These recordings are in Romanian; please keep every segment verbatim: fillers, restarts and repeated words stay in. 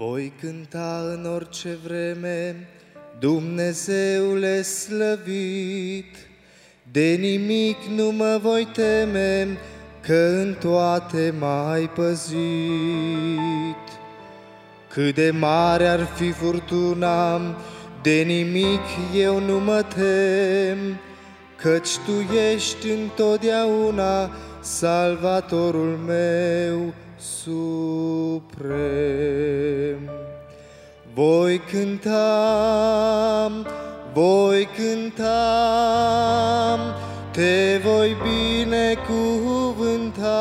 Voi cânta în orice vreme, Dumnezeule slăvit, de nimic nu mă voi teme, că în toate m-ai păzit. Cât de mare ar fi furtuna, de nimic eu nu mă tem, căci Tu ești întotdeauna Salvatorul meu suprem. Voi cânta, voi cânta, Te voi binecuvânta.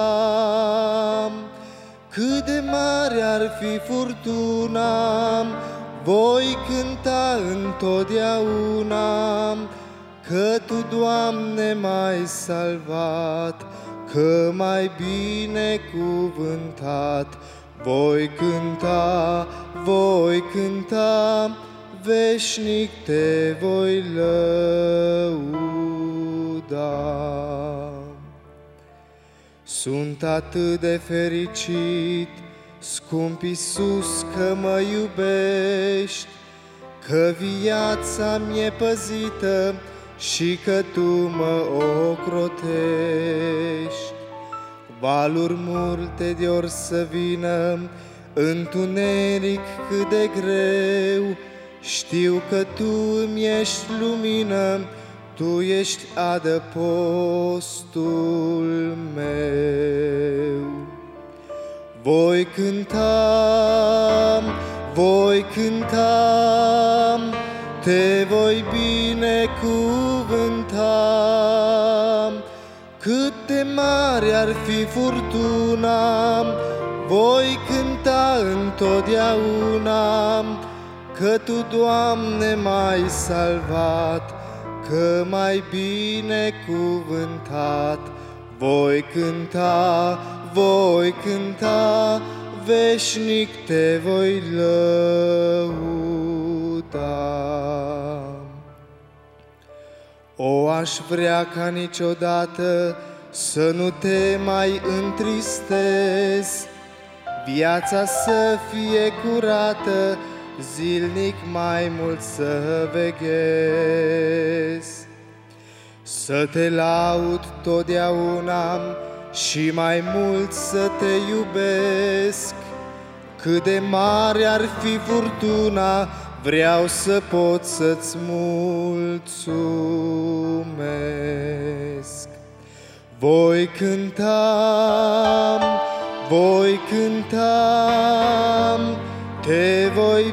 Cât de mare ar fi furtuna, voi cânta întotdeauna, că Tu, Doamne, m-ai salvat, că m-ai binecuvântat. Voi cânta, voi cânta, veșnic Te voi lăuda. Sunt atât de fericit, scump Iisus, că mă iubești, că viața mi-e păzită și că Tu mă ocrotești. Valuri multe de-or să vină, întuneric cât de greu, știu că Tu îmi ești lumină, Tu ești adăpostul meu. Voi cânta, voi cânta, Te voi binecuvânta. Cât de mare ar fi furtuna, voi cânta întotdeauna, că Tu, Doamne, m-ai salvat, că m-ai binecuvântat. Voi cânta, voi cânta, veșnic Te voi lăuda. O, aș vrea ca niciodată să nu Te mai întristez, viața să fie curată, zilnic mai mult să veghez. Să Te laud totdeauna și mai mult să Te iubesc. Cât de mare ar fi furtuna, vreau să pot să-ți mulțumesc. Voi cânta, voi cânta, Te voi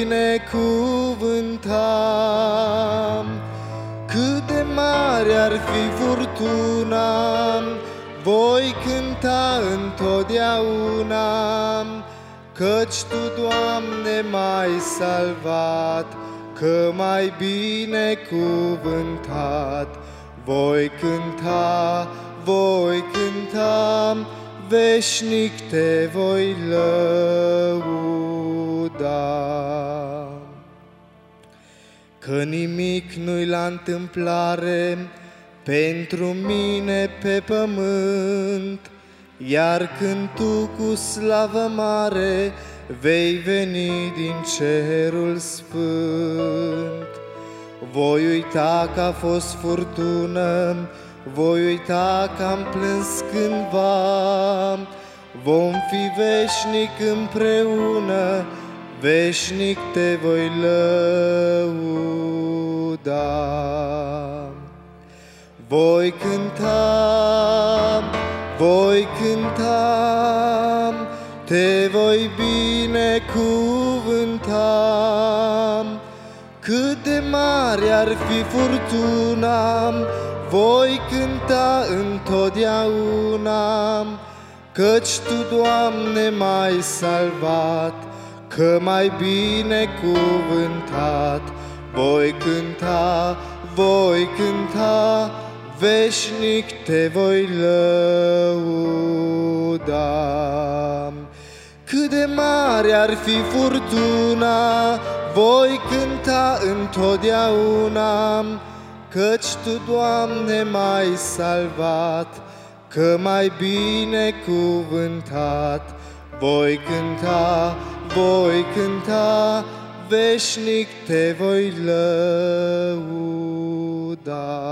binecuvânta. Cât de mare ar fi furtuna, voi cânta întotdeauna, căci Tu, Doamne, m-ai salvat, că m-ai binecuvântat. Voi cânta, voi cânta, veșnic Te voi lăuda. Că nimic nu-i la întâmplare pentru mine pe pământ, iar când Tu cu slavă mare vei veni din cerul sfânt. Voi uita că a fost furtună, voi uita că am plâns cândva, vom fi veșnic împreună, veșnic Te voi lăuda. Voi cânta, voi cânta, Te voi binecuvânta. Cât de mare ar fi furtuna, voi cânta întotdeauna, căci Tu, Doamne, m-ai salvat, că m-ai binecuvântat. Voi cânta, voi cânta, veșnic Te voi lăuda. Cât de mare ar fi furtuna, voi cânta întotdeauna, căci Tu, Doamne, m-ai salvat, că m-ai binecuvântat. Voi cânta, voi cânta, veșnic te voi lăuda.